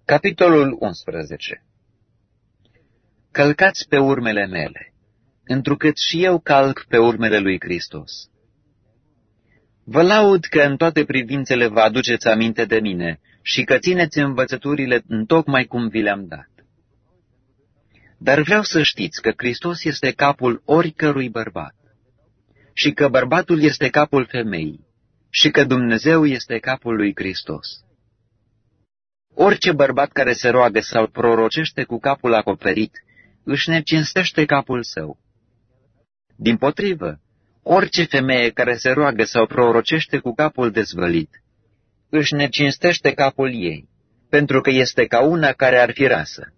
Capitolul 11. Călcați pe urmele mele, întrucât și eu calc pe urmele lui Hristos. Vă laud că în toate privințele vă aduceți aminte de mine și că țineți învățăturile întocmai cum vi le-am dat. Dar vreau să știți că Hristos este capul oricărui bărbat și că bărbatul este capul femeii și că Dumnezeu este capul lui Hristos. Orice bărbat care se roagă sau prorocește cu capul acoperit, își necinstește capul său. Dimpotrivă, orice femeie care se roagă sau prorocește cu capul dezvălit, își necinstește capul ei, pentru că este ca una care ar fi rasă.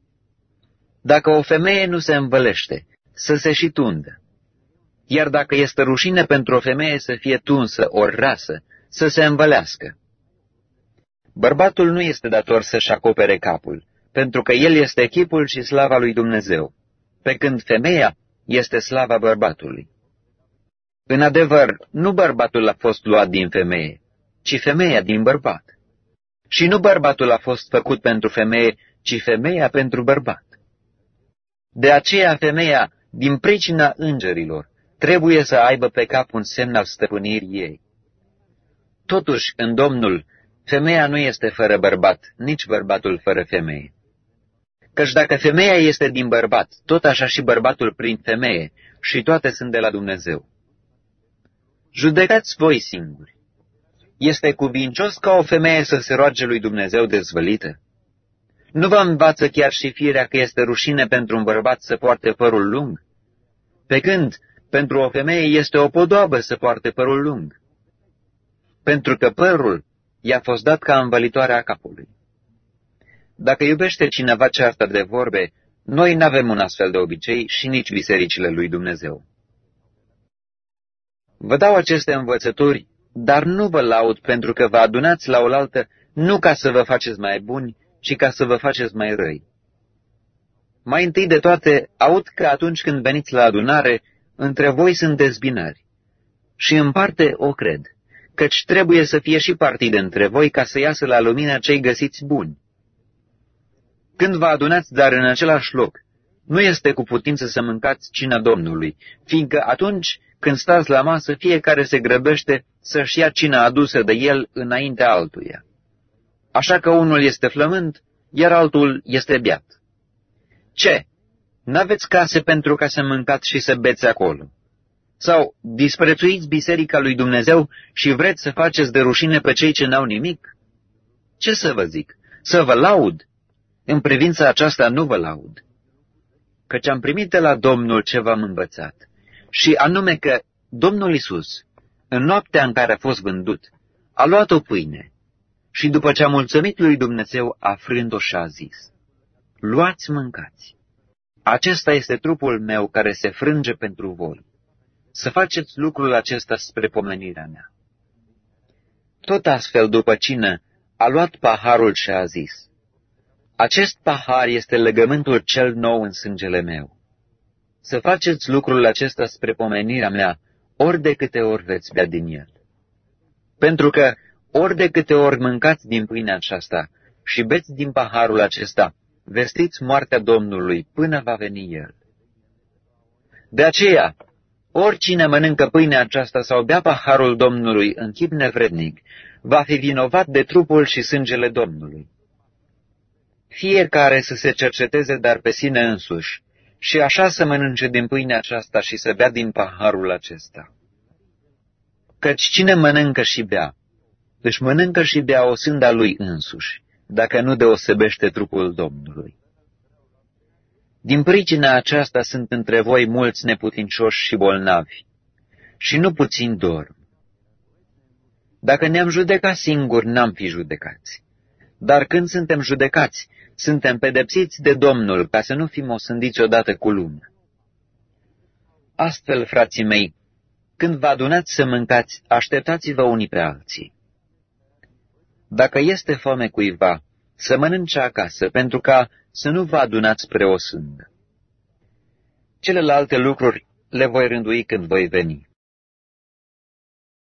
Dacă o femeie nu se învălește, să se și tundă. Iar dacă este rușine pentru o femeie să fie tunsă ori rasă, să se învălească. Bărbatul nu este dator să-și acopere capul, pentru că el este chipul și slava lui Dumnezeu, pe când femeia este slava bărbatului. În adevăr, nu bărbatul a fost luat din femeie, ci femeia din bărbat. Și nu bărbatul a fost făcut pentru femeie, ci femeia pentru bărbat. De aceea femeia, din pricina îngerilor, trebuie să aibă pe cap un semn al stăpânirii ei. Totuși, în Domnul, femeia nu este fără bărbat, nici bărbatul fără femeie. Căci dacă femeia este din bărbat, tot așa și bărbatul prin femeie, și toate sunt de la Dumnezeu. Judecați voi singuri. Este cuvincios ca o femeie să se roage lui Dumnezeu dezvălită? Nu vă învață chiar și firea că este rușine pentru un bărbat să poarte părul lung? Pe când, pentru o femeie este o podoabă să poarte părul lung. Pentru că părul i-a fost dat ca învălitoarea capului. Dacă iubește cineva cearta de vorbe, noi n-avem un astfel de obicei și nici bisericile lui Dumnezeu. Vă dau aceste învățături, dar nu vă laud pentru că vă adunați la oaltă nu ca să vă faceți mai buni, ci ca să vă faceți mai răi. Mai întâi de toate, aud că atunci când veniți la adunare, între voi sunt dezbinări. Și în parte o cred, căci trebuie să fie și partide între voi ca să iasă la lumină cei găsiți buni. Când vă adunați dar în același loc, nu este cu putință să mâncați cina Domnului, fiindcă atunci când stați la masă, fiecare se grăbește să-și ia cina adusă de el înaintea altuia. Așa că unul este flămând, iar altul este beat. Ce? N-aveți case pentru ca să mâncați și să beți acolo? Sau disprețuiți biserica lui Dumnezeu și vreți să faceți de rușine pe cei ce n-au nimic? Ce să vă zic? Să vă laud? În privința aceasta nu vă laud. Căci am primit de la Domnul ce v-am învățat, și anume că Domnul Iisus, în noaptea în care a fost vândut, a luat o pâine și după ce a mulțumit lui Dumnezeu, afrând-o și-a zis: luați, mâncați. Acesta este trupul meu care se frânge pentru voi. Să faceți lucrul acesta spre pomenirea mea. Tot astfel, după cină, a luat paharul și a zis: acest pahar este legământul cel nou în sângele meu. Să faceți lucrul acesta spre pomenirea mea, ori de câte ori veți bea din el. Pentru că, ori de câte ori mâncați din pâinea aceasta și beți din paharul acesta, vestiți moartea Domnului până va veni El. De aceea, oricine mănâncă pâinea aceasta sau bea paharul Domnului în chip nevrednic, va fi vinovat de trupul și sângele Domnului. Fiecare să se cerceteze dar pe sine însuși, și așa să mănânce din pâinea aceasta și să bea din paharul acesta. Căci cine mănâncă și bea, își mănâncă și bea o sânda lui însuși, dacă nu deosebește trupul Domnului. Din pricina aceasta sunt între voi mulți neputincioși și bolnavi, și nu puțin dorm. Dacă ne-am judecat singuri, n-am fi judecați. Dar când suntem judecați, suntem pedepsiți de Domnul, ca să nu fim osândiți odată cu lumea. Astfel, frații mei, când vă adunați să mâncați, așteptați-vă unii pe alții. Dacă este foame cuiva, să mănânce acasă, pentru ca să nu vă adunați spre o sândă. Celelalte lucruri le voi rândui când voi veni.